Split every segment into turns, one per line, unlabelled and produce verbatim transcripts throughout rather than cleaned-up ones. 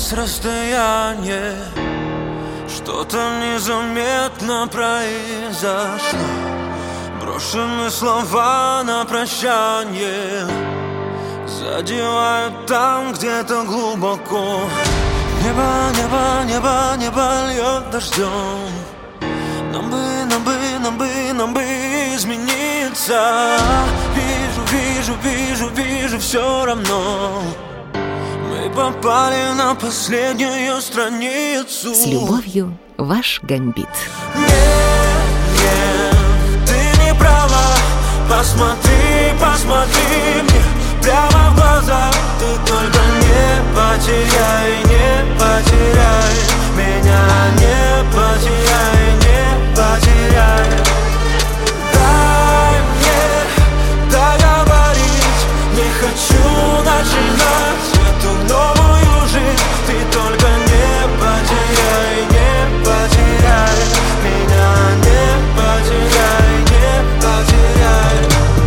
с расстояния что-то незаметно произошло. Брошены слова на прощание задевают там где-то глубоко. Небо, небо, небо, небо льет дождем. Нам бы, нам бы, нам бы, нам бы измениться. Вижу, вижу, вижу, вижу, все равно мы попали на последнюю страницу.
С любовью, ваш Гамбит.
Нет, нет, ты не права. Посмотри, посмотри мне прямо в глаза. Ты только не потеряй, не потеряй меня, не потеряй, не потеряй. Дай мне договорить, не хочу начинать эту новую жизнь. Ты только не потеряй, не потеряй меня, не потеряй, не потеряй.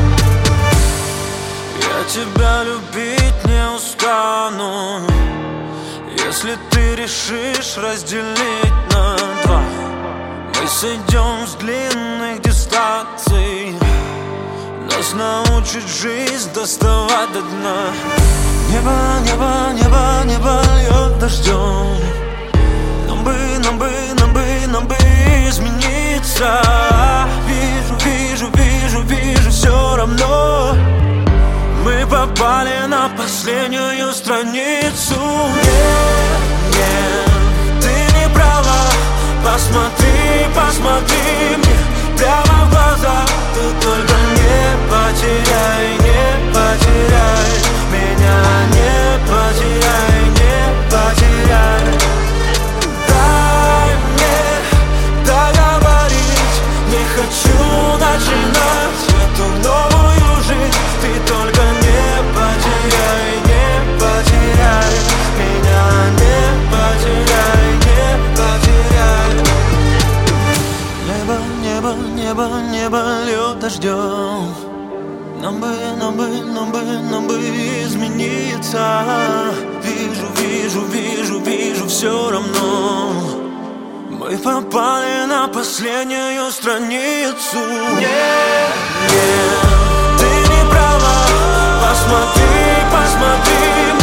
Я тебя любить не устану, если ты решишь разделить на два. Мы сойдем с длинных дистанций, нас научит жизнь доставать до дна. Небо, небо, небо, небо льет дождем. Нам бы, нам бы, нам бы, нам бы измениться. Вижу, вижу, вижу, вижу, все равно мы попали на последнюю страницу. Нет, нет, ты не права. Посмотри, посмотри мне прямо в глаза. Ты только не потеряй, не потеряй меня, не потеряй, не потеряй. Дай мне договорить, не хочу начинать эту новую жизнь. Ты только не потеряй, не потеряй меня, не потеряй, не потеряй. Небо, небо, небо, небо льет дождем. Нам бы, нам бы, нам бы, нам бы измениться. Вижу, вижу, вижу, вижу, все равно мы попали на последнюю страницу. Нет, нет, ты не права. Посмотри, посмотри.